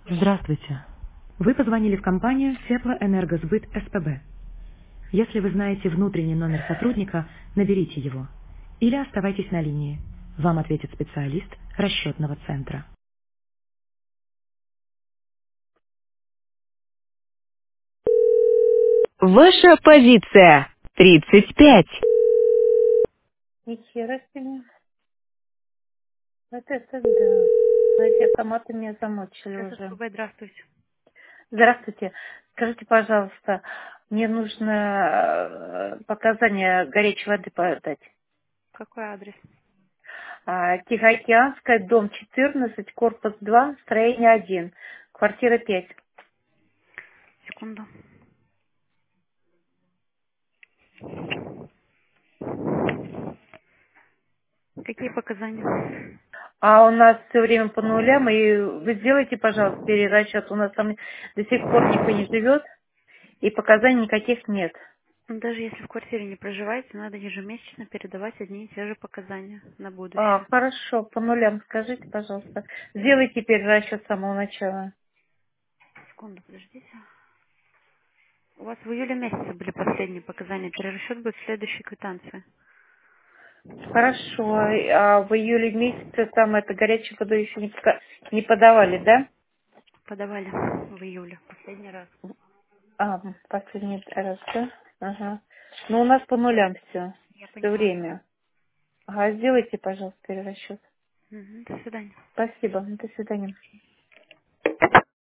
Здравствуйте. Вы позвонили в компанию Теплоэнергосбыт СПБ. Если вы знаете внутренний номер сотрудника, наберите его. Или оставайтесь на линии. Вам ответит специалист расчетного центра. Ваша позиция 35. Нихера себе. Это да. Эти автоматы меня замучили уже. ССПБ, здравствуйте. Здравствуйте. Скажите, пожалуйста, мне нужно показания горячей воды подать. Какой адрес? Тихоокеанская, дом 14, корпус 2, строение 1, квартира 5. Секунду. Какие показания? А у нас все время по нулям, и вы сделайте, пожалуйста, перерасчет. У нас там до сих пор никто не живет, и показаний никаких нет. Ну, даже если в квартире не проживаете, надо ежемесячно передавать одни и те же показания на будущее. Хорошо, по нулям скажите, пожалуйста. Сделайте теперь расчет с самого начала. Секунду, подождите. У вас в июле месяце были последние показания. Перерасчет будет в следующей квитанции. Хорошо, а в июле месяце там это горячую воду еще не подавали, да? Подавали в июле. Последний раз. Последний раз, да? Ага. Ну, у нас по нулям Я все поняла. время. Ага, сделайте, пожалуйста, перерасчет. Мгм, до свидания. Спасибо, до свидания.